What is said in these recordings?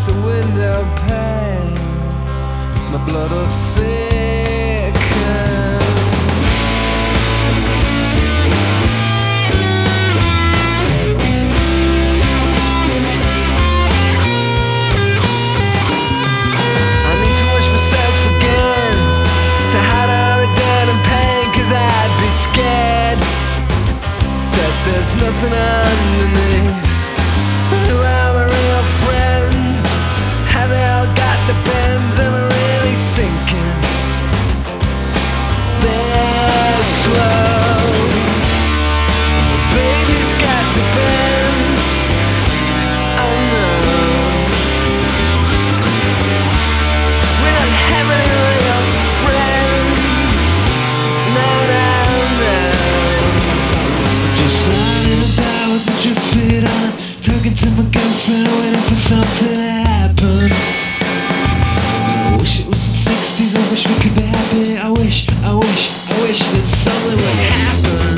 the window pane, my blood will thicken. I need to wash myself again to hide all the dirt and pain, 'cause I'd be scared that there's nothing underneath. Who are my real friends? Have they all got the bends? Am I really sinking? They're slow. Baby's got the bends. Oh no, we're not having any real friends. No, no, no. Just lying about with my drip fit on, talking to my girlfriend, waiting for something to happen. I wish it was the 60s, I wish we could be happy. I wish that something would happen.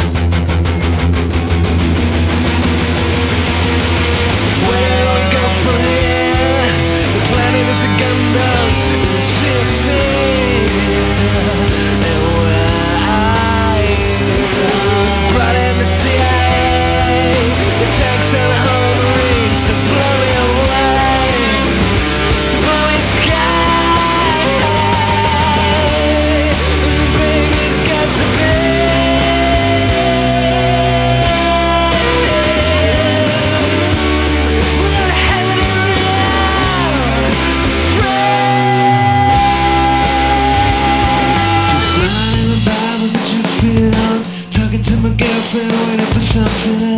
Where do I go from here? The planet is a gundam in the sea of fear. And where are you? Brought in the CIA, the tanks and the home marines to blow me away, to blow me sky. And baby's got the bends. We're not having any real friends. Just lying about with my drip fit on, talking to my girlfriend, waiting for something to